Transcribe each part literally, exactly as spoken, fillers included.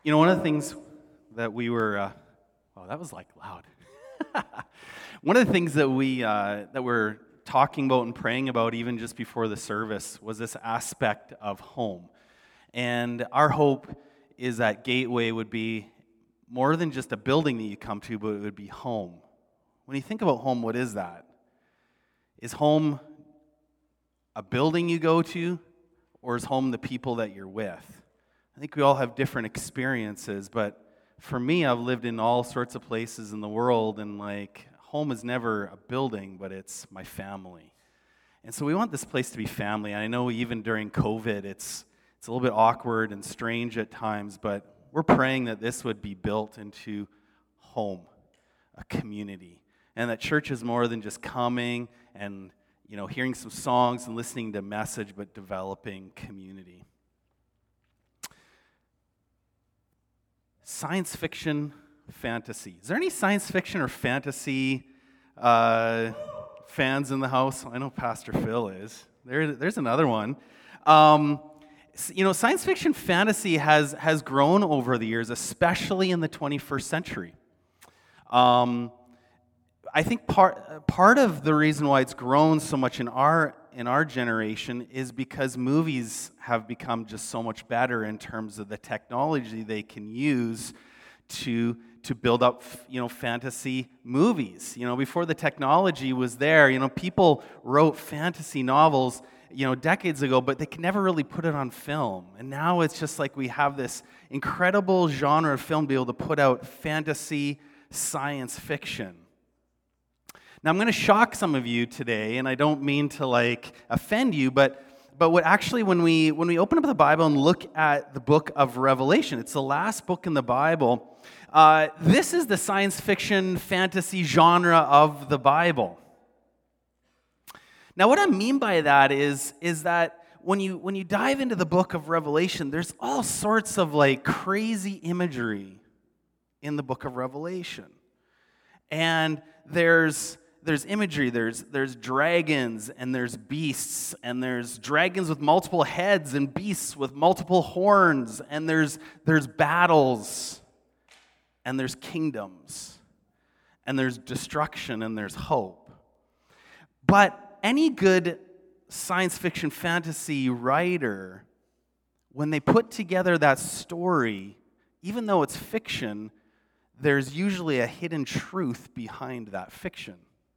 You know, one of the things that we were, uh, oh, that was like loud. One of the things that we uh, that we're talking about and praying about, even just before the service, was this aspect of home. And our hope is that Gateway would be more than just a building that you come to, but it would be home. When you think about home, what is that? Is home a building you go to, or is home the people that you're with? I think we all have different experiences, but for me, I've lived in all sorts of places in the world, and like, home is never a building, but it's my family. And so we want this place to be family. And I know even during COVID, it's it's a little bit awkward and strange at times, but we're praying that this would be built into home, a community, and that church is more than just coming and, you know, hearing some songs and listening to message, but developing community. Science fiction, fantasy. Is there any science fiction or fantasy uh, fans in the house? I know Pastor Phil is. There, there's another one. Um, you know, science fiction fantasy has, has grown over the years, especially in the twenty-first century. Um, I think part part of the reason why it's grown so much in our in our generation is because movies have become just so much better in terms of the technology they can use to to build up, you know, fantasy movies. You know, before the technology was there, you know, people wrote fantasy novels, you know, decades ago, but they could never really put it on film. And now it's just like we have this incredible genre of film to be able to put out fantasy science fiction. Now, I'm going to shock some of you today, and I don't mean to, like, offend you, but but what actually, when we when we open up the Bible and look at the book of Revelation, it's the last book in the Bible, uh, this is the science fiction fantasy genre of the Bible. Now, what I mean by that is, is that when you when you dive into the book of Revelation, there's all sorts of, like, crazy imagery in the book of Revelation. And there's There's imagery, there's there's dragons, and there's beasts, and there's dragons with multiple heads, and beasts with multiple horns, and there's there's battles, and there's kingdoms, and there's destruction, and there's hope. But any good science fiction fantasy writer, when they put together that story, even though it's fiction, there's usually a hidden truth behind that fiction.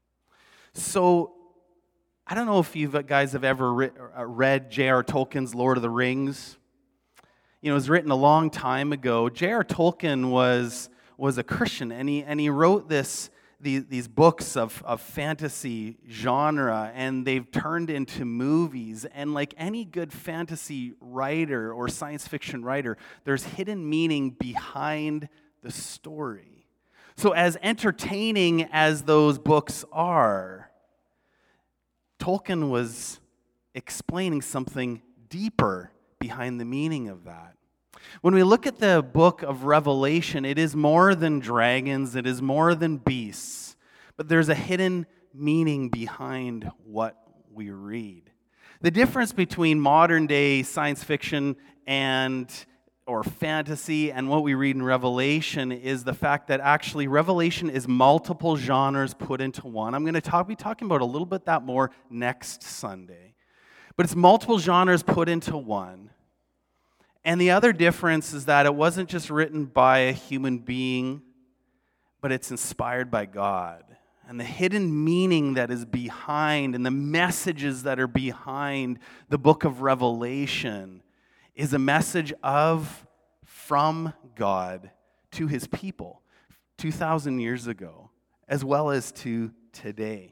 So, I don't know if you guys have ever read J R Tolkien's Lord of the Rings. You know, it was written a long time ago. J R Tolkien was was a Christian, and he and he wrote this these, these books of, of fantasy genre, and they've turned into movies. And like any good fantasy writer or science fiction writer, there's hidden meaning behind the story. So as entertaining as those books are, Tolkien was explaining something deeper behind the meaning of that. When we look at the book of Revelation, it is more than dragons, it is more than beasts, but there's a hidden meaning behind what we read. The difference between modern day science fiction and or fantasy and what we read in Revelation is the fact that actually Revelation is multiple genres put into one. I'm going to talk, be talking about a little bit that more next Sunday. But it's multiple genres put into one. And the other difference is that it wasn't just written by a human being, but it's inspired by God. And the hidden meaning that is behind and the messages that are behind the book of Revelation is a message of, from God to his people two thousand years ago, as well as to today.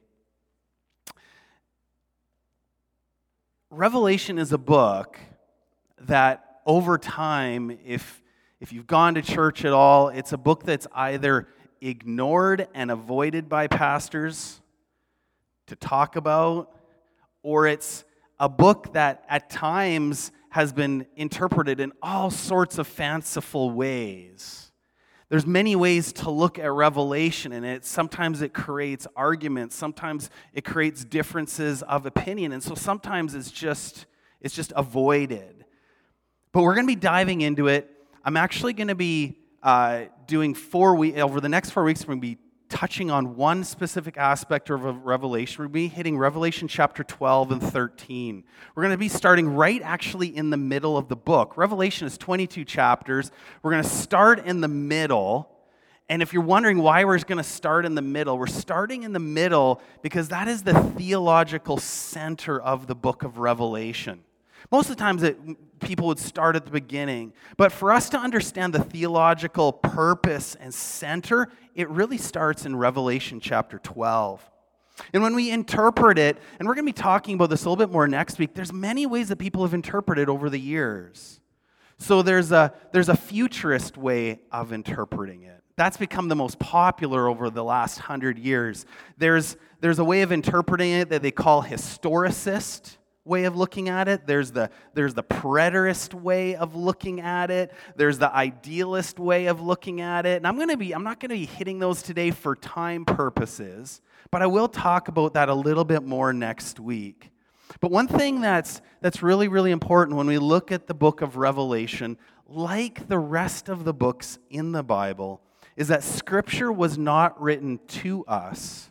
Revelation is a book that over time, if, if you've gone to church at all, it's a book that's either ignored and avoided by pastors to talk about, or it's a book that at times has been interpreted in all sorts of fanciful ways. There's many ways to look at Revelation, and it sometimes it creates arguments, sometimes it creates differences of opinion, and so sometimes it's just it's just avoided. But we're going to be diving into it. I'm actually going to be uh, doing four weeks, over the next four weeks, we're going to be touching on one specific aspect of Revelation. We're going to be hitting Revelation chapter twelve and thirteen. We're going to be starting right actually in the middle of the book. Revelation is twenty-two chapters. We're going to start in the middle. And if you're wondering why we're going to start in the middle, we're starting in the middle because that is the theological center of the book of Revelation. Most of the times it, people would start at the beginning. But for us to understand the theological purpose and center, it really starts in Revelation chapter twelve. And when we interpret it, and we're going to be talking about this a little bit more next week, there's many ways that people have interpreted over the years. So there's a, there's a futurist way of interpreting it. That's become the most popular over the last hundred years. There's, there's a way of interpreting it that they call historicist way of looking at it. There's the, there's the preterist way of looking at it. There's the idealist way of looking at it. And I'm going to be, I'm not going to be hitting those today for time purposes, but I will talk about that a little bit more next week. But one thing that's, that's really, really important when we look at the book of Revelation, like the rest of the books in the Bible, is that Scripture was not written to us,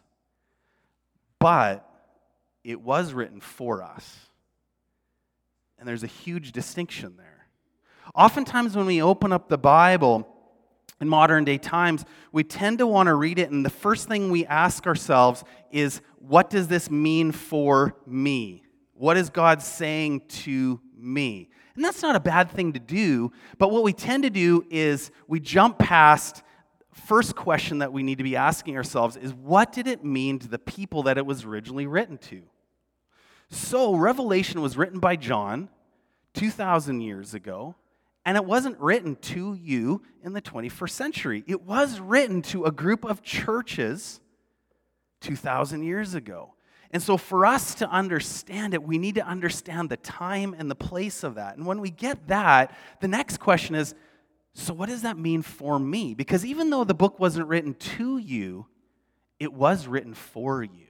but it was written for us. And there's a huge distinction there. Oftentimes when we open up the Bible in modern day times, we tend to want to read it, and the first thing we ask ourselves is, what does this mean for me? What is God saying to me? And that's not a bad thing to do, but what we tend to do is we jump past first question that we need to be asking ourselves is, what did it mean to the people that it was originally written to? So, Revelation was written by John two thousand years ago, and it wasn't written to you in the twenty-first century. It was written to a group of churches two thousand years ago. And so for us to understand it, we need to understand the time and the place of that. And when we get that, the next question is, so what does that mean for me? Because even though the book wasn't written to you, it was written for you.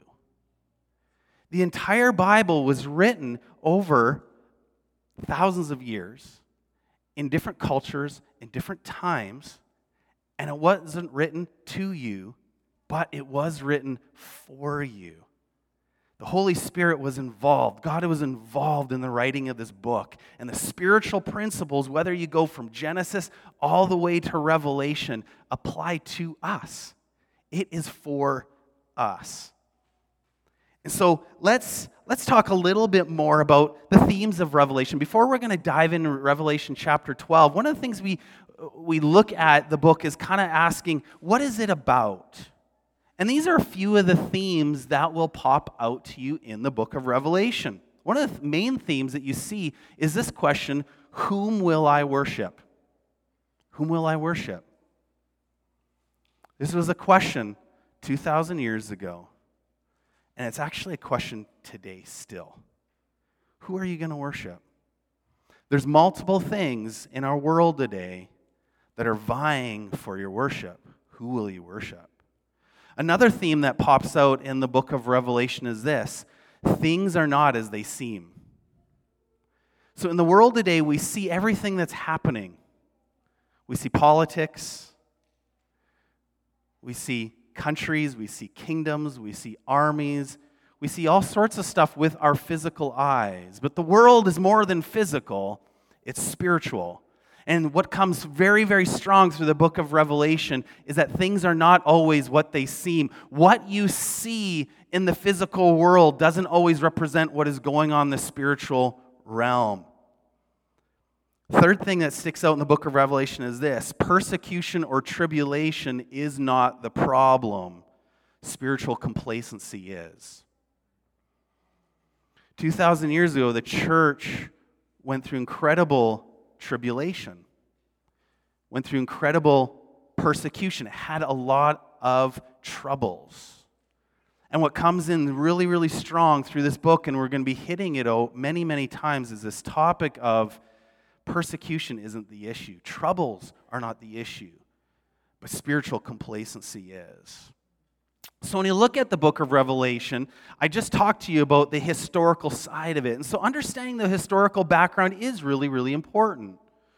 The entire Bible was written over thousands of years in different cultures, in different times, and it wasn't written to you, but it was written for you. The Holy Spirit was involved. God was involved in the writing of this book. And the spiritual principles, whether you go from Genesis all the way to Revelation, apply to us. It is for us. And so let's, let's talk a little bit more about the themes of Revelation. Before we're going to dive into Revelation chapter twelve, one of the things we, we look at the book is kind of asking, what is it about? And these are a few of the themes that will pop out to you in the book of Revelation. One of the main themes that you see is this question, whom will I worship? Whom will I worship? This was a question two thousand years ago, and it's actually a question today still. Who are you going to worship? There's multiple things in our world today that are vying for your worship. Who will you worship? Another theme that pops out in the book of Revelation is this: things are not as they seem. So in the world today, we see everything that's happening. We see politics, we see countries, we see kingdoms, we see armies, we see all sorts of stuff with our physical eyes. But the world is more than physical, it's spiritual. And what comes very, very strong through the book of Revelation is that things are not always what they seem. What you see in the physical world doesn't always represent what is going on in the spiritual realm. Third thing that sticks out in the book of Revelation is this: persecution or tribulation is not the problem. Spiritual complacency is. two thousand years ago, the church went through incredible tribulation, went through incredible persecution, had a lot of troubles. And what comes in really, really strong through this book, and we're going to be hitting it many, many times, is this topic of persecution isn't the issue. Troubles are not the issue, but spiritual complacency is. So when you look at the book of Revelation, I just talked to you about the historical side of it. And so understanding the historical background is really, really important.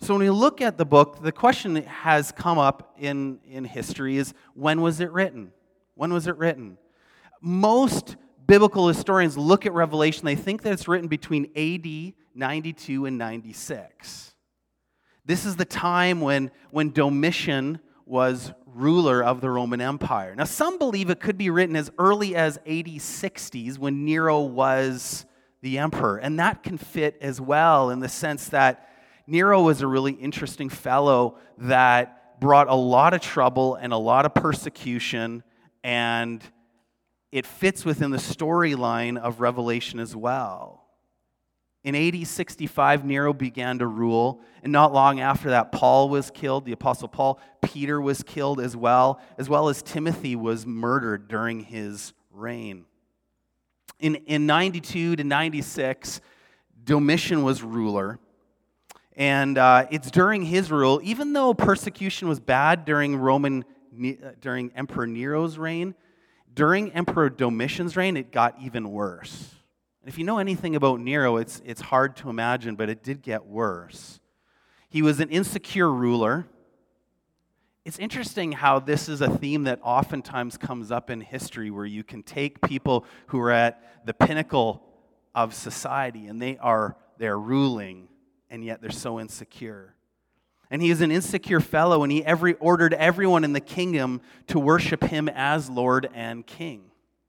So when we look at the book, the question that has come up in, in history is, when was it written? When was it written? Most biblical historians look at Revelation, they think that it's written between A D ninety-two and ninety-six. This is the time when, when Domitian was ruler of the Roman Empire. Now, some believe it could be written as early as A D sixties when Nero was the emperor, and that can fit as well in the sense that Nero was a really interesting fellow that brought a lot of trouble and a lot of persecution, and it fits within the storyline of Revelation as well. In A D sixty-five, Nero began to rule, and not long after that, Paul was killed, the Apostle Paul. Peter was killed as well, as well as Timothy was murdered during his reign. In, in ninety-two to ninety-six, Domitian was ruler. And uh, it's during his rule, even though persecution was bad during Roman, during Emperor Nero's reign, during Emperor Domitian's reign, it got even worse. And if you know anything about Nero, it's, it's hard to imagine, but it did get worse. He was an insecure ruler. It's interesting how this is a theme that oftentimes comes up in history, where you can take people who are at the pinnacle of society and they are they're ruling, and yet they're so insecure. And he is an insecure fellow, and he every ordered everyone in the kingdom to worship him as Lord and King.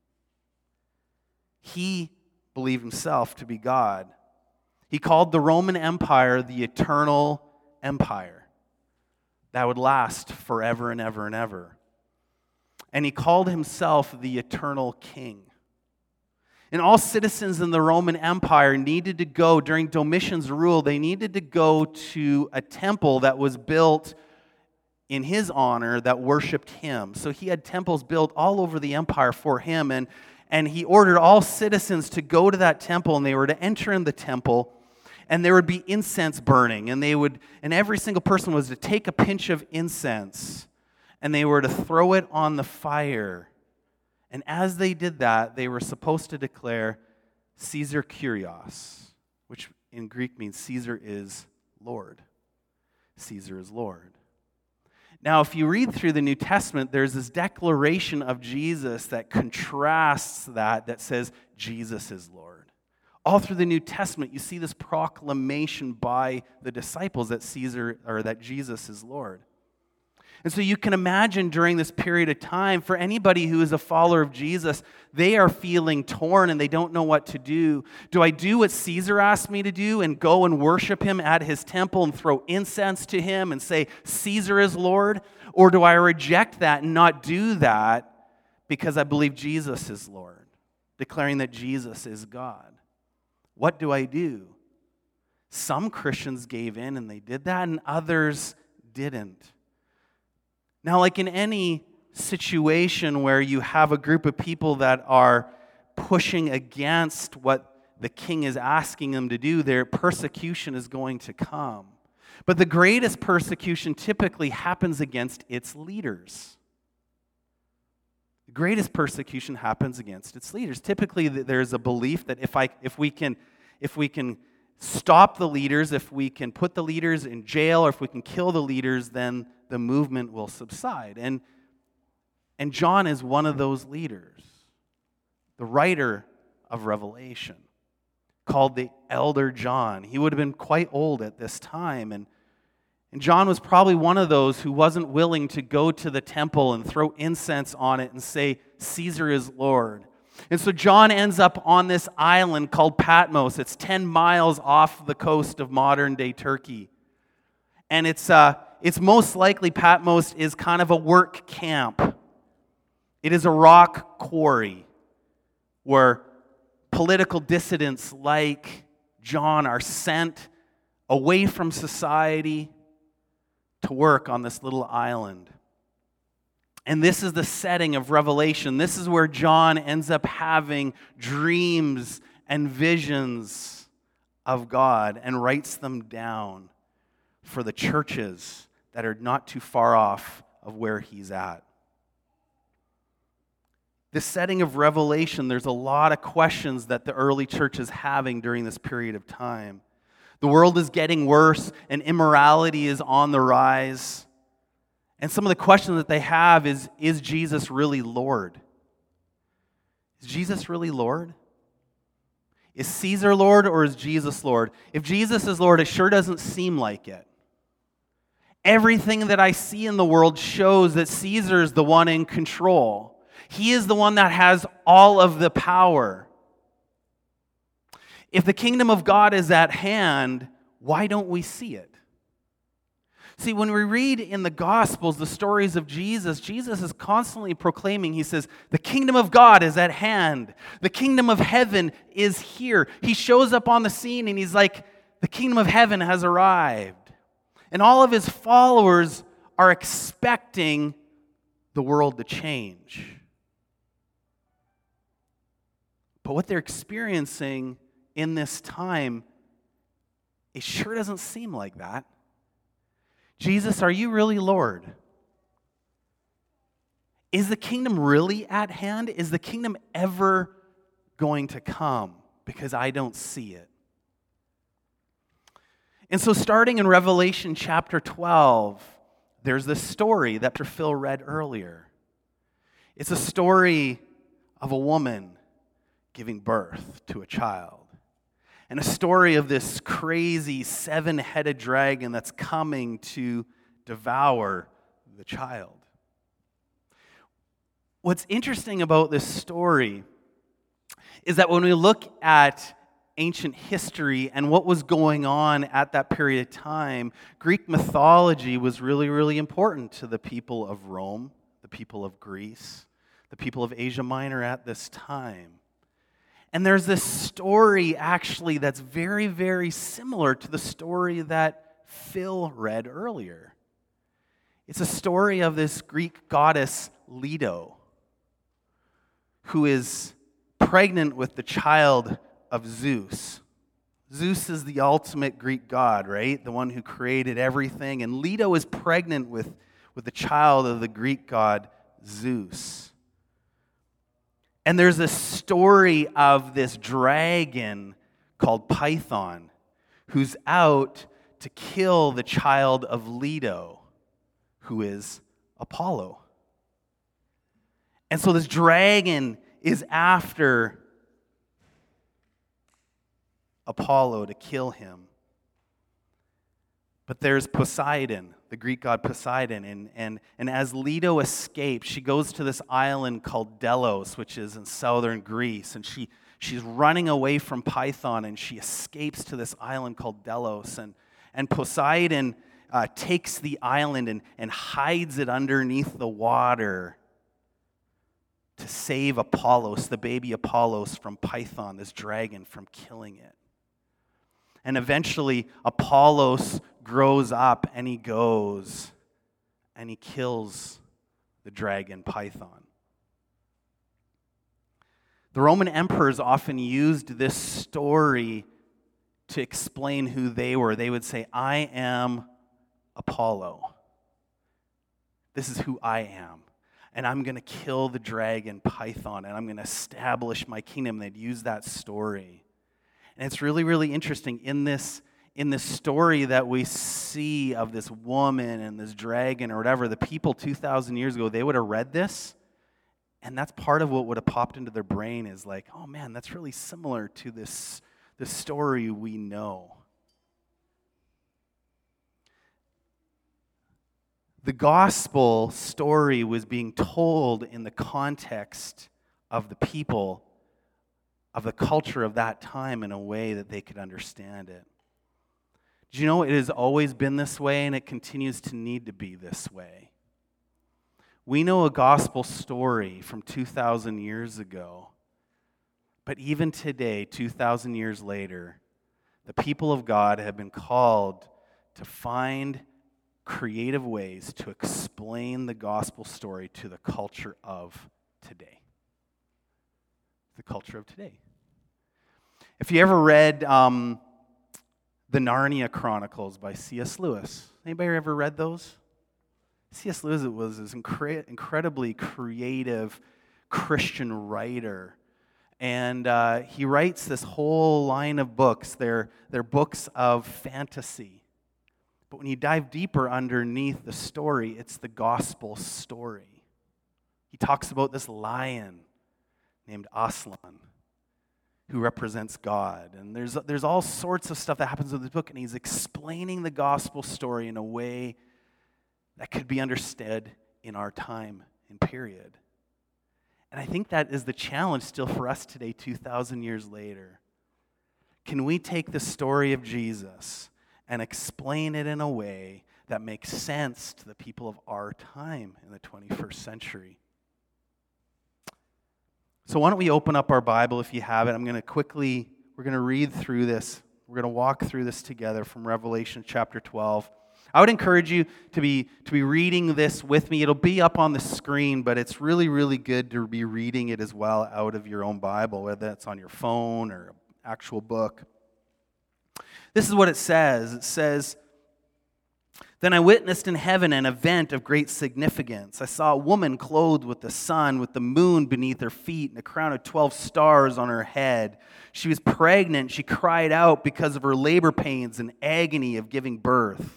He believed himself to be God. He called the Roman Empire the eternal empire that would last forever and ever and ever. And he called himself the eternal king. And all citizens in the Roman Empire needed to go, during Domitian's rule, they needed to go to a temple that was built in his honor that worshiped him. So he had temples built all over the empire for him, and, and he ordered all citizens to go to that temple, and they were to enter in the temple, and there would be incense burning, and they would, and every single person was to take a pinch of incense, and they were to throw it on the fire. And as they did that, they were supposed to declare Caesar Kyrios, which in Greek means Caesar is Lord. Caesar is Lord. Now, if you read through the New Testament, there's this declaration of Jesus that contrasts that, that says Jesus is Lord. All through the New Testament, you see this proclamation by the disciples that Caesar, or that Jesus is Lord. And so you can imagine during this period of time, for anybody who is a follower of Jesus, they are feeling torn and they don't know what to do. Do I do what Caesar asked me to do and go and worship him at his temple and throw incense to him and say, Caesar is Lord? Or do I reject that and not do that because I believe Jesus is Lord, declaring that Jesus is God? What do I do? Some Christians gave in and they did that, and others didn't. Now, like in any situation where you have a group of people that are pushing against what the king is asking them to do, their persecution is going to come. But the greatest persecution typically happens against its leaders. The greatest persecution happens against its leaders. Typically, there's a belief that if I, if we can, if we can stop the leaders, if we can put the leaders in jail, or if we can kill the leaders, then the movement will subside. And, and John is one of those leaders, the writer of Revelation, called the Elder John. He would have been quite old at this time, and, and John was probably one of those who wasn't willing to go to the temple and throw incense on it and say, Caesar is Lord. And so John ends up on this island called Patmos. It's ten miles off the coast of modern-day Turkey. And it's uh, it's most likely Patmos is kind of a work camp. It is a rock quarry where political dissidents like John are sent away from society to work on this little island. And this is the setting of Revelation. This is where John ends up having dreams and visions of God and writes them down for the churches that are not too far off of where he's at. This setting of Revelation, there's a lot of questions that the early church is having during this period of time. The world is getting worse, and immorality is on the rise. And some of the questions that they have is, is Jesus really Lord? Is Jesus really Lord? Is Caesar Lord or is Jesus Lord? If Jesus is Lord, it sure doesn't seem like it. Everything that I see in the world shows that Caesar is the one in control. He is the one that has all of the power. If the kingdom of God is at hand, why don't we see it? See, when we read in the Gospels the stories of Jesus, Jesus is constantly proclaiming, he says, the kingdom of God is at hand. The kingdom of heaven is here. He shows up on the scene and he's like, the kingdom of heaven has arrived. And all of his followers are expecting the world to change. But what they're experiencing in this time, it sure doesn't seem like that. Jesus, are you really Lord? Is the kingdom really at hand? Is the kingdom ever going to come? Because I don't see it. And so starting in Revelation chapter twelve, there's this story that Phil read earlier. It's a story of a woman giving birth to a child. And a story of this crazy seven-headed dragon that's coming to devour the child. What's interesting about this story is that when we look at ancient history and what was going on at that period of time, Greek mythology was really, really important to the people of Rome, the people of Greece, the people of Asia Minor at this time. And there's this story actually that's very, very similar to the story that Phil read earlier. It's a story of this Greek goddess Leto, who is pregnant with the child of Zeus. Zeus is the ultimate Greek god, right? The one who created everything. And Leto is pregnant with, with the child of the Greek god Zeus. And there's a story of this dragon called Python who's out to kill the child of Leto, who is Apollo. And so this dragon is after Apollo to kill him. But there's Poseidon, the Greek god Poseidon, and, and, and as Leto escapes, she goes to this island called Delos, which is in southern Greece, and she, she's running away from Python, and she escapes to this island called Delos, and, and Poseidon uh, takes the island and, and hides it underneath the water to save Apollos, the baby Apollos, from Python, this dragon, from killing it. And eventually, Apollos grows up and he goes and he kills the dragon Python. The Roman emperors often used this story to explain who they were. They would say, I am Apollo. This is who I am. And I'm going to kill the dragon Python and I'm going to establish my kingdom. They'd use that story. And it's really, really interesting in this in this story that we see of this woman and this dragon or whatever. The people two thousand years ago, they would have read this, and that's part of what would have popped into their brain is like, oh man, that's really similar to this, this story we know. The gospel story was being told in the context of the people, of the culture of that time in a way that they could understand it. Do you know it has always been this way and it continues to need to be this way? We know a gospel story from two thousand years ago, but even today, two thousand years later, the people of God have been called to find creative ways to explain the gospel story to the culture of today. The culture of today. If you ever read um, the Narnia Chronicles by C S Lewis, anybody ever read those? C S Lewis was this incre- incredibly creative Christian writer, And uh, he writes this whole line of books. They're, they're books of fantasy. But when you dive deeper underneath the story, it's the gospel story. He talks about this lion named Aslan, who represents God. And there's, there's all sorts of stuff that happens in this book, and he's explaining the gospel story in a way that could be understood in our time and period. And I think that is the challenge still for us today, two thousand years later. Can we take the story of Jesus and explain it in a way that makes sense to the people of our time in the twenty-first century? So why don't we open up our Bible if you have it. I'm going to quickly, we're going to read through this. We're going to walk through this together from Revelation chapter twelve. I would encourage you to be to be reading this with me. It'll be up on the screen, but it's really, really good to be reading it as well out of your own Bible, whether that's on your phone or an actual book. This is what it says. It says, "Then I witnessed in heaven an event of great significance. I saw a woman clothed with the sun, with the moon beneath her feet, and a crown of twelve stars on her head. She was pregnant. She cried out because of her labor pains and agony of giving birth."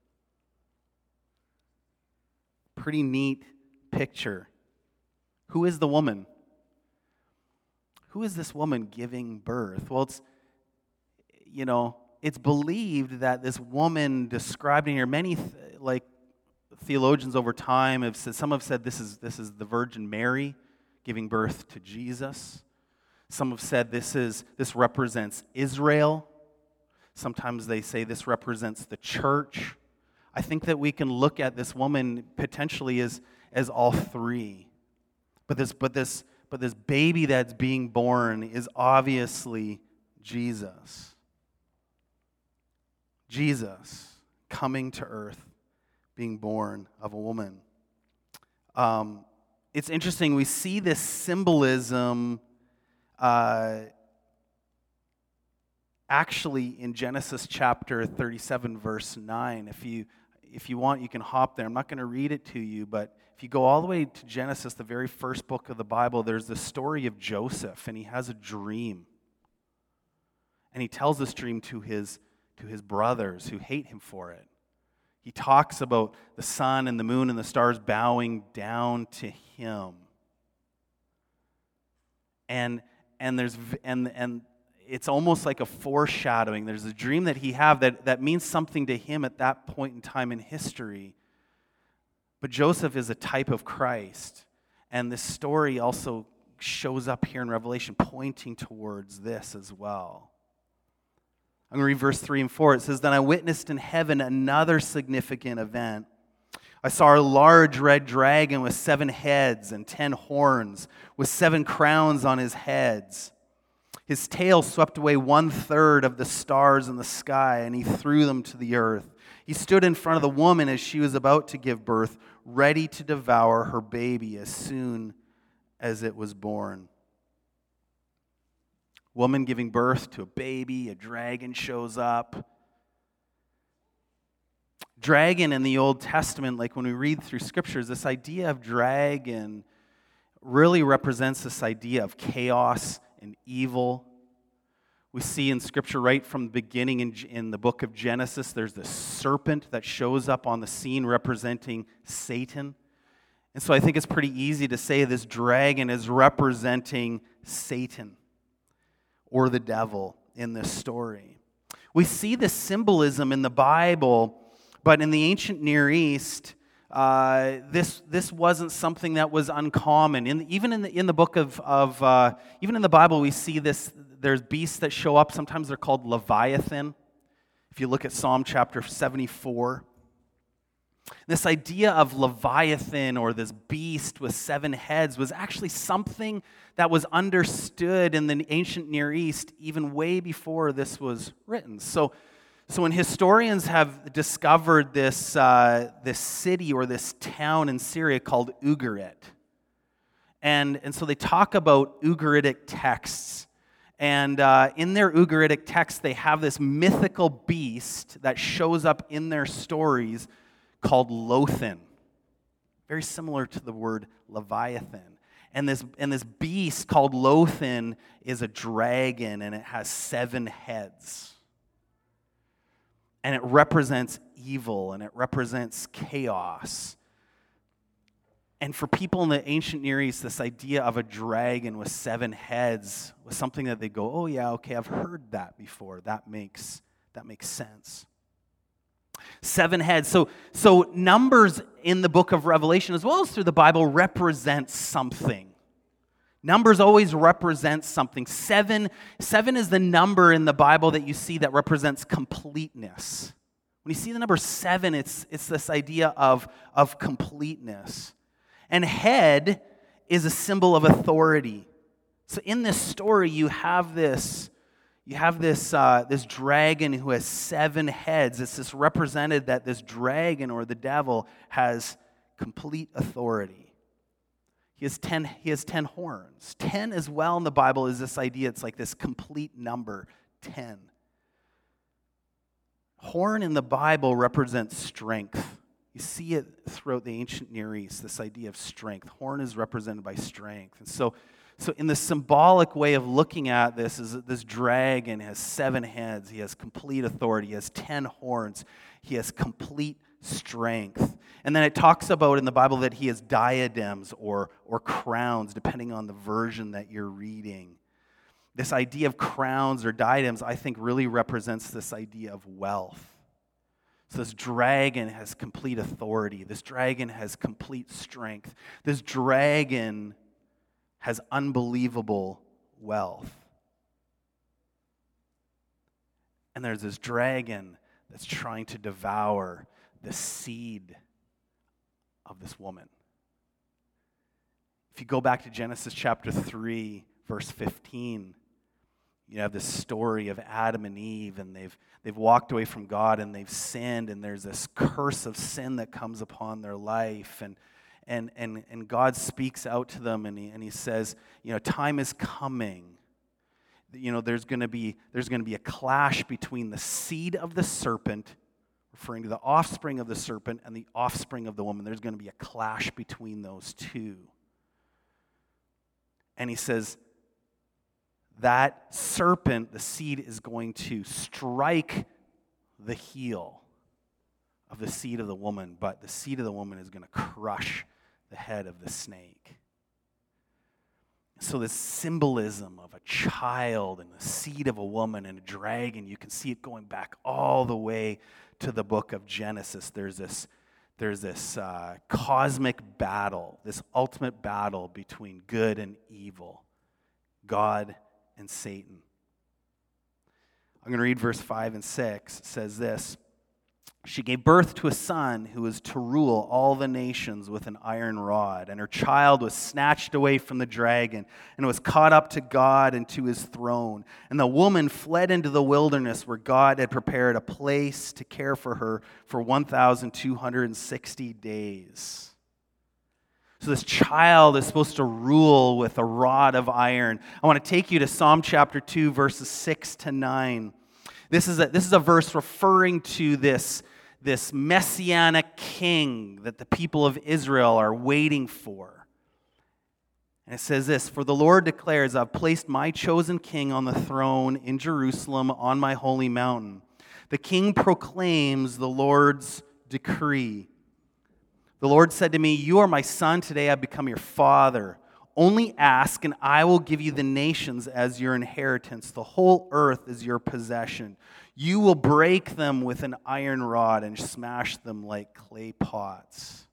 Pretty neat picture. Who is the woman? Who is this woman giving birth? Well, it's, you know, it's believed that this woman described in here, many th- like theologians over time have said, some have said this is this is the Virgin Mary giving birth to Jesus. Some have said this is this represents Israel. Sometimes they say this represents the church. I think that we can look at this woman potentially as as all three. But this but this but this baby that's being born is obviously Jesus. Jesus coming to earth, being born of a woman. Um, it's interesting, we see this symbolism uh, actually in Genesis chapter thirty-seven, verse nine. If you, if you want, you can hop there. I'm not going to read it to you, but if you go all the way to Genesis, the very first book of the Bible, there's the story of Joseph, and he has a dream. And he tells this dream to his to his brothers who hate him for it. He talks about the sun and the moon and the stars bowing down to him. And and there's and and it's almost like a foreshadowing. There's a dream that he have that, that means something to him at that point in time in history. But Joseph is a type of Christ. And this story also shows up here in Revelation, pointing towards this as well. I'm going to read verse three and four. It says, "Then I witnessed in heaven another significant event. I saw a large red dragon with seven heads and ten horns, with seven crowns on his heads. His tail swept away one-third of the stars in the sky, and he threw them to the earth. He stood in front of the woman as she was about to give birth, ready to devour her baby as soon as it was born." Woman giving birth to a baby, a dragon shows up. Dragon in the Old Testament, like when we read through scriptures, this idea of dragon really represents this idea of chaos and evil. We see in scripture right from the beginning in, in the book of Genesis, there's this serpent that shows up on the scene representing Satan. And so I think it's pretty easy to say this dragon is representing Satan or the devil in this story. We see this symbolism in the Bible, but in the ancient Near East, uh, this this wasn't something that was uncommon. In the, even in the in the book of of uh, even in the Bible, we see this. There's beasts that show up. Sometimes they're called Leviathan. If you look at Psalm chapter seventy-four. This idea of Leviathan, or this beast with seven heads, was actually something that was understood in the ancient Near East even way before this was written. So, so when historians have discovered this, uh, this city or this town in Syria called Ugarit, and, and so they talk about Ugaritic texts. And uh, in their Ugaritic texts, they have this mythical beast that shows up in their stories called Lothin, very similar to the word Leviathan. And this, and this beast called Lothin is a dragon, and it has seven heads. And it represents evil, and it represents chaos. And for people in the ancient Near East, this idea of a dragon with seven heads was something that they go, oh yeah, okay, I've heard that before. That makes, that makes sense. Seven heads. So, so numbers in the book of Revelation, as well as through the Bible, represent something. Numbers always represent something. Seven, seven is the number in the Bible that you see that represents completeness. When you see the number seven, it's, it's this idea of, of completeness. And head is a symbol of authority. So in this story, you have this, you have this, uh, this dragon who has seven heads. It's this represented that this dragon or the devil has complete authority. He has ten, he has ten horns. Ten as well in the Bible is this idea, it's like this complete number, ten. Horn in the Bible represents strength. You see it throughout the ancient Near East, this idea of strength. Horn is represented by strength. And so, so in the symbolic way of looking at this is that this dragon has seven heads. He has complete authority. He has ten horns. He has complete strength. And then it talks about in the Bible that he has diadems or, or crowns, depending on the version that you're reading. This idea of crowns or diadems, I think, really represents this idea of wealth. So this dragon has complete authority. This dragon has complete strength. This dragon has unbelievable wealth. And there's this dragon that's trying to devour the seed of this woman. If you go back to Genesis chapter three, verse fifteen, you have this story of Adam and Eve, and they've they've walked away from God, and they've sinned, and there's this curse of sin that comes upon their life, and and and and God speaks out to them, and he and he says, you know, time is coming. You know, there's going to be there's going to be a clash between the seed of the serpent, referring to the offspring of the serpent, and the offspring of the woman. There's going to be a clash between those two. And he says, that serpent, the seed, is going to strike the heel of the seed of the woman, but the seed of the woman is going to crush the head of the snake. So this symbolism of a child and the seed of a woman and a dragon, you can see it going back all the way to the book of Genesis. There's this, there's this uh, cosmic battle, this ultimate battle between good and evil, God and Satan. I'm going to read verse five and six. It says this: she gave birth to a son who was to rule all the nations with an iron rod, and her child was snatched away from the dragon and was caught up to God and to his throne. And the woman fled into the wilderness where God had prepared a place to care for her for one thousand two hundred sixty days. So this child is supposed to rule with a rod of iron. I want to take you to Psalm chapter two, verses six to nine. This is a, this is a verse referring to this, this messianic king that the people of Israel are waiting for. And it says this: for the Lord declares, I've placed my chosen king on the throne in Jerusalem on my holy mountain. The king proclaims the Lord's decree. The Lord said to me, you are my son, today I've become your father. Only ask, and I will give you the nations as your inheritance. The whole earth is your possession. You will break them with an iron rod and smash them like clay pots.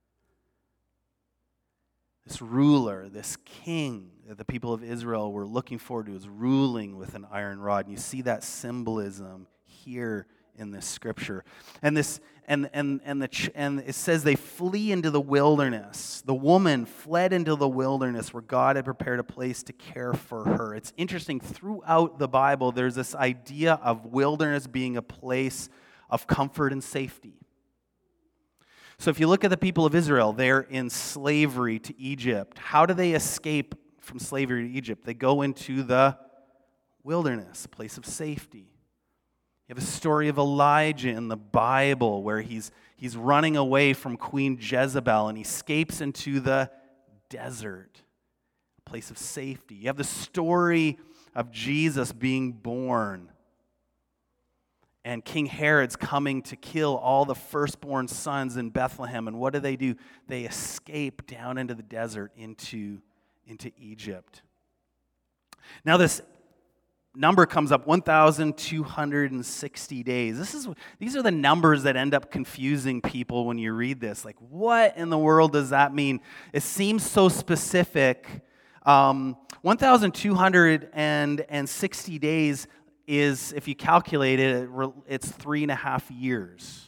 This ruler, this king that the people of Israel were looking forward to is ruling with an iron rod. And you see that symbolism here in this scripture. And this and and and the and it says they flee into the wilderness. The woman fled into the wilderness where God had prepared a place to care for her. It's interesting, throughout the Bible there's this idea of wilderness being a place of comfort and safety. So if you look at the people of Israel, they're in slavery to Egypt. How do they escape from slavery to Egypt? They go into the wilderness, a place of safety. You have a story of Elijah in the Bible where he's, he's running away from Queen Jezebel and he escapes into the desert. place of safety. You have the story of Jesus being born. And King Herod's coming to kill all the firstborn sons in Bethlehem. And what do they do? They escape down into the desert into, into Egypt. Now this number comes up one thousand two hundred sixty days. This is, these are the numbers that end up confusing people when you read this. Like, what in the world does that mean? It seems so specific. Um, one thousand two hundred sixty days is, if you calculate it, it's three and a half years.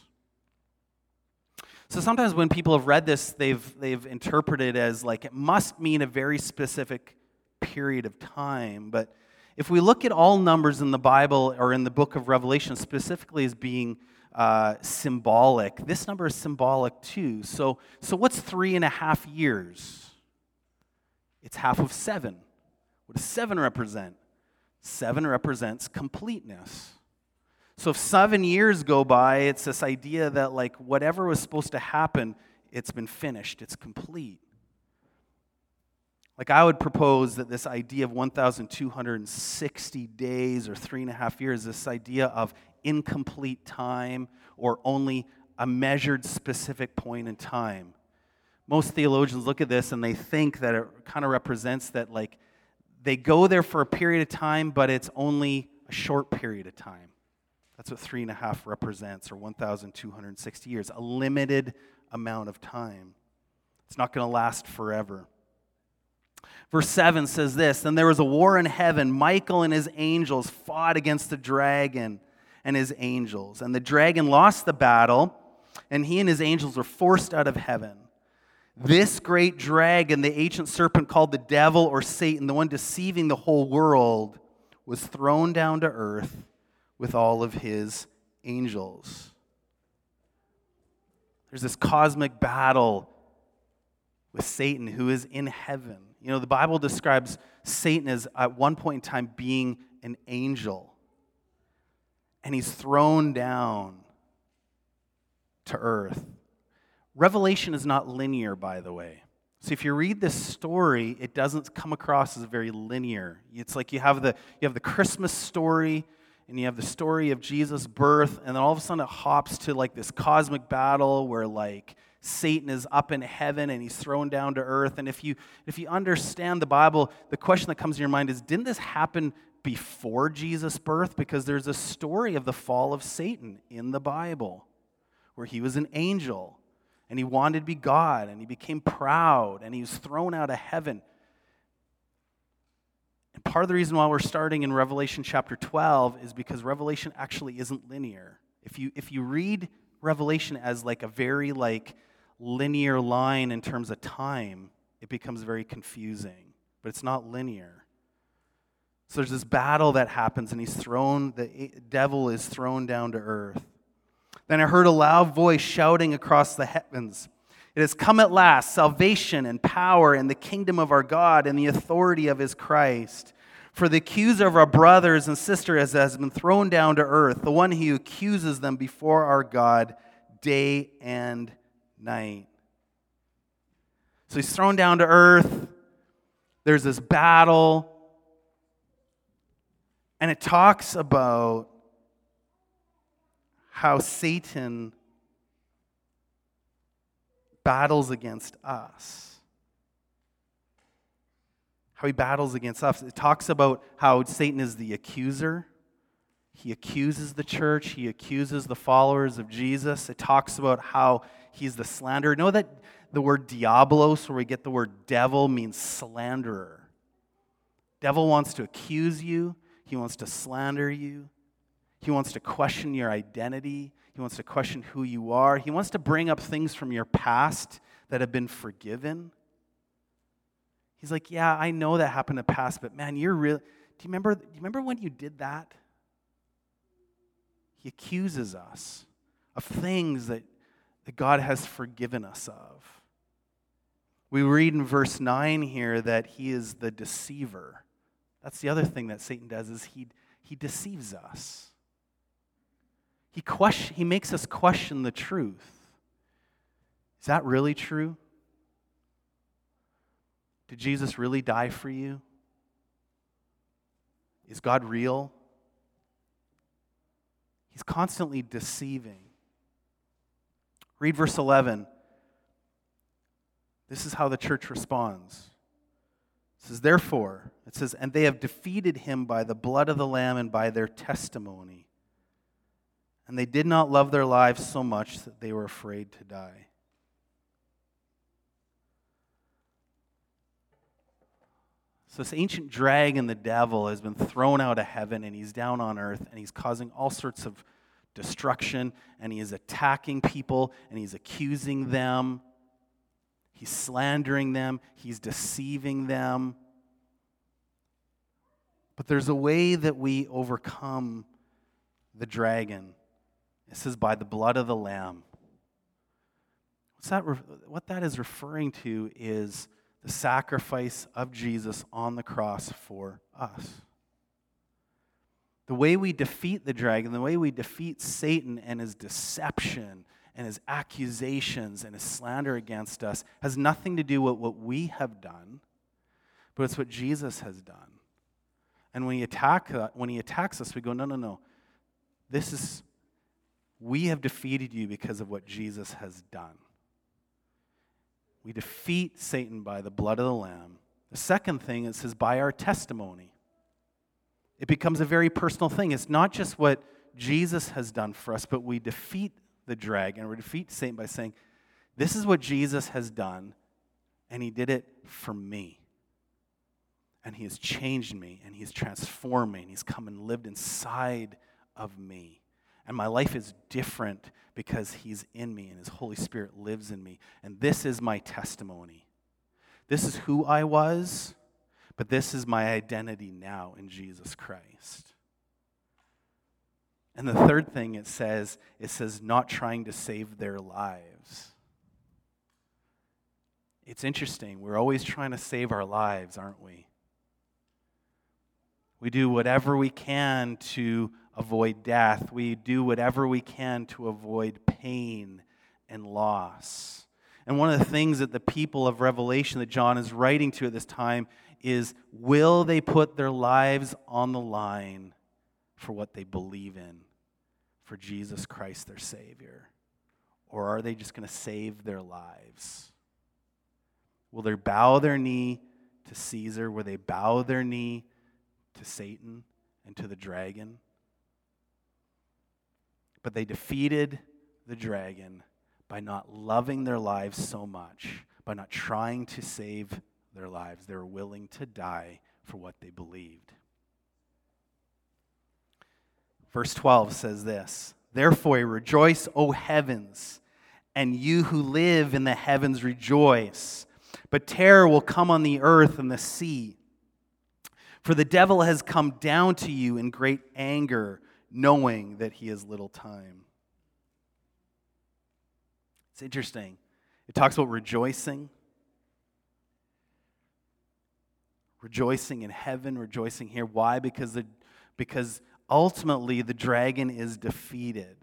So sometimes when people have read this, they've they've interpreted it as like it must mean a very specific period of time. But if we look at all numbers in the Bible or in the book of Revelation specifically as being uh, symbolic, this number is symbolic too. So so what's three and a half years? It's half of seven. What does seven represent? Seven represents completeness. So if seven years go by, it's this idea that like whatever was supposed to happen, it's been finished, it's complete. Like I would propose that this idea of one thousand two hundred sixty days or three and a half years, this idea of incomplete time or only a measured specific point in time. Most theologians look at this and they think that it kind of represents that like they go there for a period of time, but it's only a short period of time. That's what three and a half represents, or one thousand two hundred sixty years, a limited amount of time. It's not going to last forever. Verse seven says this, "Then there was a war in heaven. Michael and his angels fought against the dragon and his angels. And the dragon lost the battle, and he and his angels were forced out of heaven. This great dragon, the ancient serpent called the devil or Satan, the one deceiving the whole world, was thrown down to earth with all of his angels." There's this cosmic battle with Satan who is in heaven. You know, the Bible describes Satan as at one point in time being an angel. And he's thrown down to earth. Revelation is not linear, by the way. So if you read this story, it doesn't come across as very linear. It's like you have the you have the Christmas story, and you have the story of Jesus' birth, and then all of a sudden it hops to like this cosmic battle where like Satan is up in heaven and he's thrown down to earth. And if you if you understand the Bible, the question that comes to your mind is, didn't this happen before Jesus' birth? Because there's a story of the fall of Satan in the Bible where he was an angel. And he wanted to be God, and he became proud, and he was thrown out of heaven. And part of the reason why we're starting in Revelation chapter twelve is because Revelation actually isn't linear. If you if you read Revelation as like a very like linear line in terms of time, it becomes very confusing. But it's not linear. So there's this battle that happens, and he's thrown, the devil is thrown down to earth. Then I heard a loud voice shouting across the heavens, "It has come at last, salvation and power and the kingdom of our God and the authority of his Christ. For the accuser of our brothers and sisters has been thrown down to earth, the one who accuses them before our God day and night." So he's thrown down to earth. There's this battle. And it talks about how Satan battles against us. How he battles against us. It talks about how Satan is the accuser. He accuses the church. He accuses the followers of Jesus. It talks about how he's the slanderer. Know that the word diabolos, where we get the word devil, means slanderer. Devil wants to accuse you. He wants to slander you. He wants to question your identity. He wants to question who you are. He wants to bring up things from your past that have been forgiven. He's like, yeah, I know that happened in the past, but man, you're real. Do you remember, do you remember when you did that? He accuses us of things that, that God has forgiven us of. We read in verse nine here that he is the deceiver. That's the other thing that Satan does, is he, he deceives us. He question, he makes us question the truth. Is that really true? Did Jesus really die for you? Is God real? He's constantly deceiving. Read verse eleven. This is how the church responds. It says, therefore, it says, and they have defeated him by the blood of the Lamb and by their testimony. And they did not love their lives so much that they were afraid to die. So this ancient dragon, the devil, has been thrown out of heaven, and he's down on earth, and he's causing all sorts of destruction, and he is attacking people, and he's accusing them. He's slandering them. He's deceiving them. But there's a way that we overcome the dragon. It says, by the blood of the Lamb. What's that, what that is referring to is the sacrifice of Jesus on the cross for us. The way we defeat the dragon, the way we defeat Satan and his deception and his accusations and his slander against us has nothing to do with what we have done, but it's what Jesus has done. And when he attack, when he attacks us, we go, no, no, no. This is, we have defeated you because of what Jesus has done. We defeat Satan by the blood of the Lamb. The second thing, it says, by our testimony. It becomes a very personal thing. It's not just what Jesus has done for us, but we defeat the dragon, we defeat Satan by saying, this is what Jesus has done, and he did it for me. And he has changed me, and he's transformed me, and he's come and lived inside of me. And my life is different because he's in me and his Holy Spirit lives in me. And this is my testimony. This is who I was, but this is my identity now in Jesus Christ. And the third thing it says, it says not trying to save their lives. It's interesting. We're always trying to save our lives, aren't we? We do whatever we can to avoid death. We do whatever we can to avoid pain and loss. And one of the things that the people of Revelation that John is writing to at this time is, will they put their lives on the line for what they believe in, for Jesus Christ their Savior? Or are they just going to save their lives? Will they bow their knee to Caesar? Will they bow their knee to Satan and to the dragon? But they defeated the dragon by not loving their lives so much, by not trying to save their lives. They were willing to die for what they believed. Verse twelve says this, therefore rejoice, O heavens, and you who live in the heavens rejoice. But terror will come on the earth and the sea. For the devil has come down to you in great anger, knowing that he has little time. It's interesting. It talks about rejoicing. Rejoicing in heaven, rejoicing here. Why? Because the, because ultimately the dragon is defeated.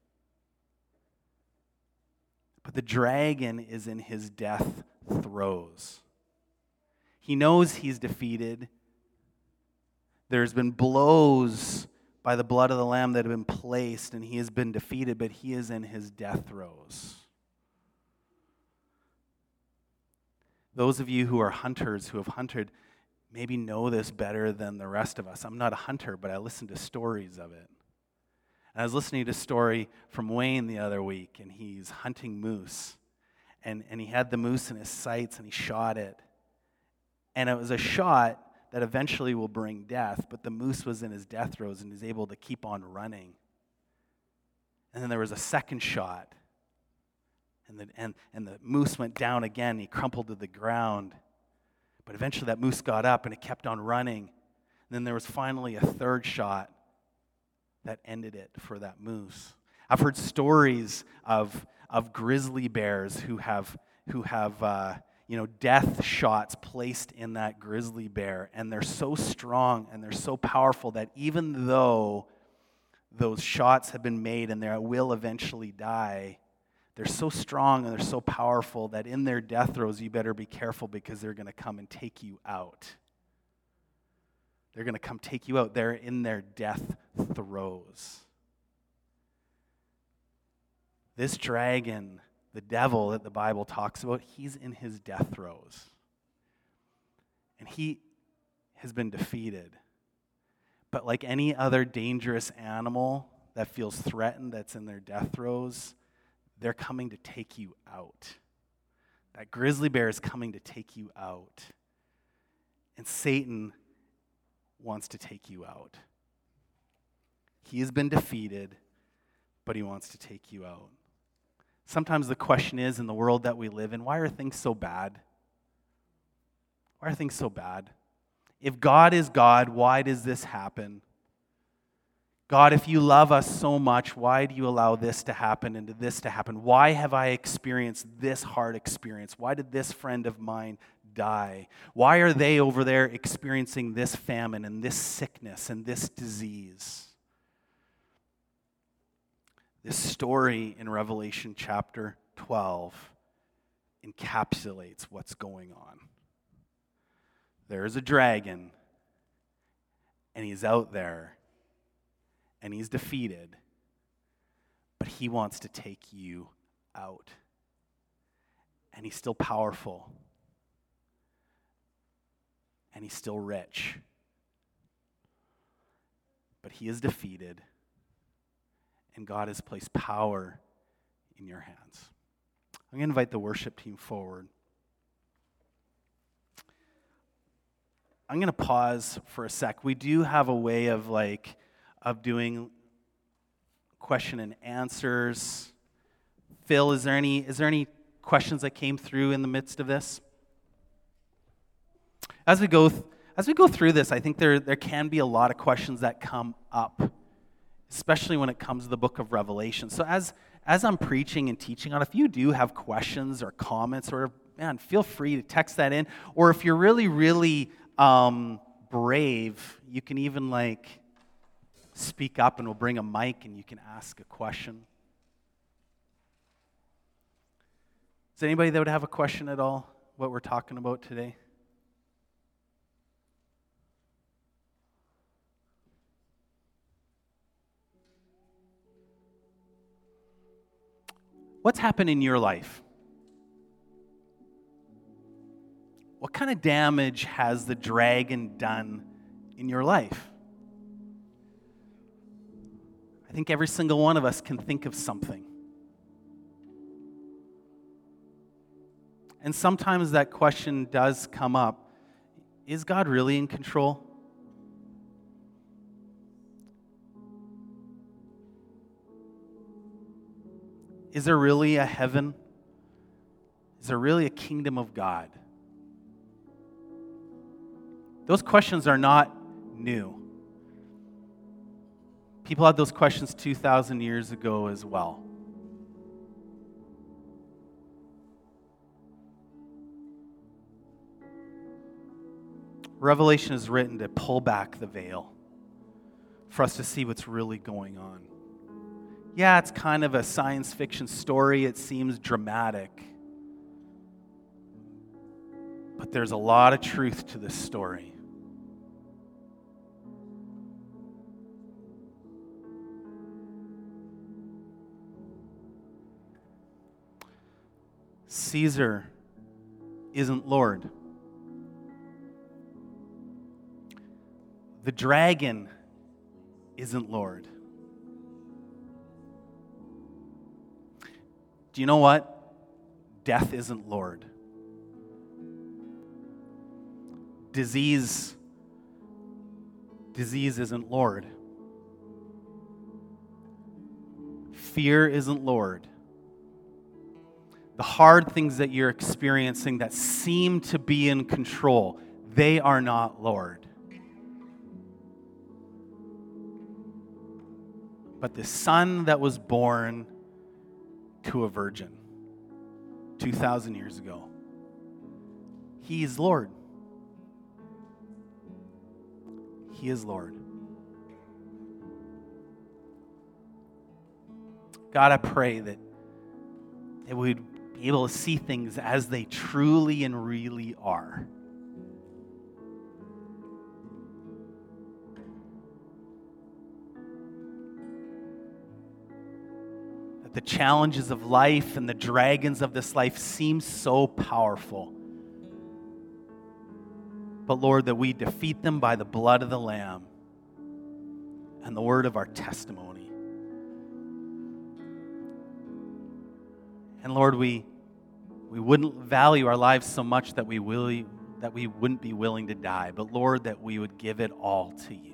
But the dragon is in his death throes. He knows he's defeated. There's been blows by the blood of the Lamb that have been placed, and he has been defeated, but he is in his death throes. Those of you who are hunters, who have hunted, maybe know this better than the rest of us. I'm not a hunter, but I listen to stories of it. And I was listening to a story from Wayne the other week, and he's hunting moose. And, and he had the moose in his sights, and he shot it. And it was a shot that eventually will bring death, but the moose was in his death throes, and he's able to keep on running. And then there was a second shot, and the, and, and the moose went down again. He crumpled to the ground. But eventually that moose got up, and it kept on running. And then there was finally a third shot that ended it for that moose. I've heard stories of, of grizzly bears who have, who have uh, you know, death shots placed in that grizzly bear, and they're so strong and they're so powerful that even though those shots have been made and they will eventually die, They're so strong and they're so powerful that in their death throes, you better be careful because they're going to come and take you out. They're going to come take you out. They're in their death throes. This dragon, the devil that the Bible talks about, he's in his death throes. And he has been defeated. But like any other dangerous animal that feels threatened, that's in their death throes, they're coming to take you out. That grizzly bear is coming to take you out. And Satan wants to take you out. He has been defeated, but he wants to take you out. Sometimes the question is, in the world that we live in, why are things so bad? Why are things so bad? If God is God, why does this happen? God, if you love us so much, why do you allow this to happen and this to happen? Why have I experienced this hard experience? Why did this friend of mine die? Why are they over there experiencing this famine and this sickness and this disease? This story in Revelation chapter twelve encapsulates what's going on. There's a dragon, and he's out there, and he's defeated, but he wants to take you out. And he's still powerful, and he's still rich, but he is defeated, and God has placed power in your hands. I'm going to invite the worship team forward. I'm going to pause for a sec. We do have a way of like of doing question and answers. Phil, is there any is there any questions that came through in the midst of this? As we go th- as we go through this, I think there there can be a lot of questions that come up, especially when it comes to the book of Revelation. So as as I'm preaching and teaching on, if you do have questions or comments, or man, feel free to text that in. Or if you're really, really um, brave, you can even like speak up, and we'll bring a mic, and you can ask a question. Is there anybody that would have a question at all? What we're talking about today? What's happened in your life? What kind of damage has the dragon done in your life? I think every single one of us can think of something. And sometimes that question does come up. Is God really in control? Is there really a heaven? Is there really a kingdom of God? Those questions are not new. People had those questions two thousand years ago as well. Revelation is written to pull back the veil for us to see what's really going on. Yeah, it's kind of a science fiction story. It seems dramatic. But there's a lot of truth to this story. Caesar isn't Lord. The dragon isn't Lord. Do you know what? Death isn't Lord. Disease, disease isn't Lord. Fear isn't Lord. The hard things that you're experiencing that seem to be in control, they are not Lord. But the Son that was born to a virgin two thousand years ago, He is Lord. He is Lord. God, I pray that that we would be able to see things as they truly and really are. That the challenges of life and the dragons of this life seem so powerful. But Lord, that we defeat them by the blood of the Lamb and the word of our testimony. And Lord, we we wouldn't value our lives so much that we will that we wouldn't be willing to die, but Lord, that we would give it all to you.